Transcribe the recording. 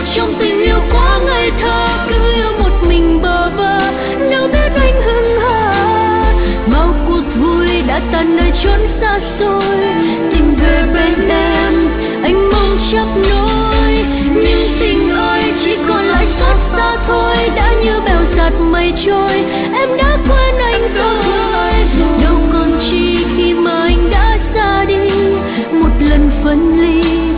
trong tình yêu quá ngây thơ, cứ yêu một mình bơ vơ, đâu biết anh hững hờ. Bao cuộc vui đã tan nơi chốn xa xôi, tình về bên em anh mong chấp nối, nhưng tình ơi chỉ còn lại xót xa thôi, đã như bèo giặt mây trôi, em đã quên anh rồi, đâu còn chi khi mà anh đã ra đi, một lần phân ly